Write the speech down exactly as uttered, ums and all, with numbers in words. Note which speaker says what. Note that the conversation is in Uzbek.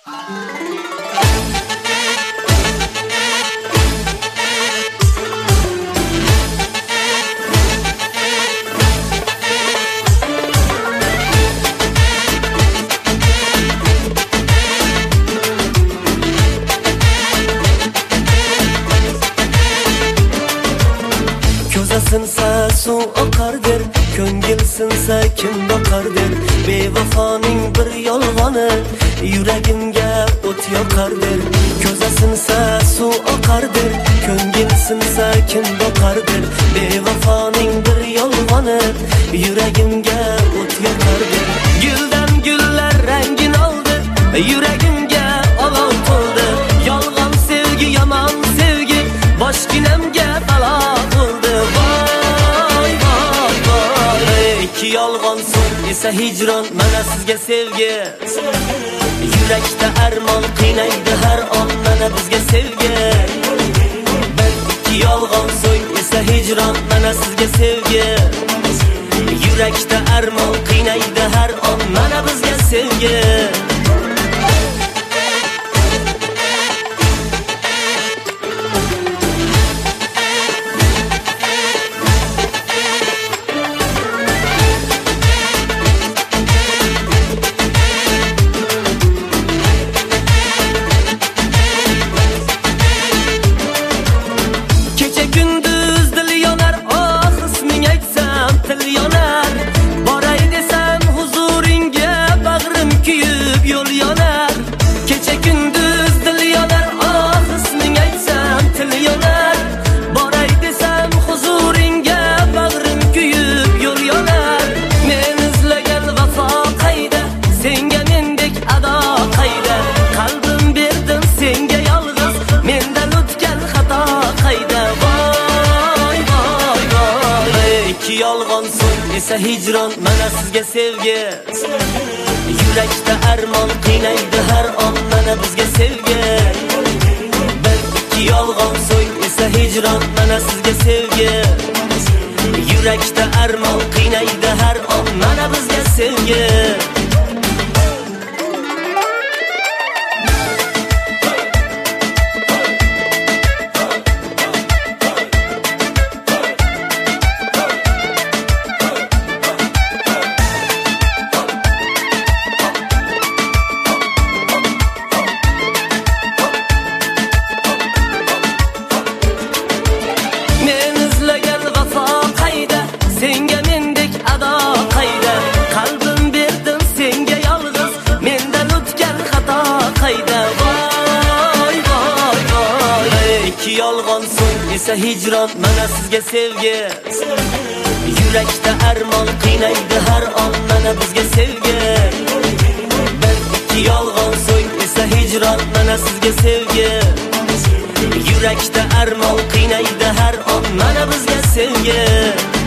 Speaker 1: Sinsa suv oqardir, ko'ngil sinsa kim boqardir. Bevafoning bir yolg'oni yuragimga o't yoqardir. Ko'za sinsa suv oqardir, ko'ngil sinsa kim boqardir. Bevafoning bir yolg'oni yuragimga o't yoqardir. Guldan gullar rangin oldi, yuragimga olov to'ldi. Yolg'on sevgi, yomon sevgi boshginamga balo bo'ldi. İki yolg'on so'ng esa hijron, mana sizga sevgi. Yurakda armon qiynaydi har on, mana bizga sevgi. Bir ikki yolg'on so'ng esa hijron, mana sizga sevgi. Yurakda armon qiynaydi har on, mana bizga sevgi. Yolg'on so'ng esa hijron, mana sizga sevgi. Yurakda armon qiynaydi har on, mana bizga sevgi. Bir ikki yolg'on so'ng esa hijron, mana sizga sevgi. Yurakda armon qiynaydi har on, mana bizga sevgi.
Speaker 2: Senga mendek ado qayda, qalbim berdim senga yolg'iz, mendan o'tgan xato qayda. Voy voy voy, ikki yolg'on so'ng esa hijron, mana sizga sevgi. Yurakda armon qiynaydi har on, mana bizga sevgi. Bir ikki yolg'on so'ng esa hijron, mana sizga sevgi. Yurakda armon qiynaydi har on, mana bizga sevgi.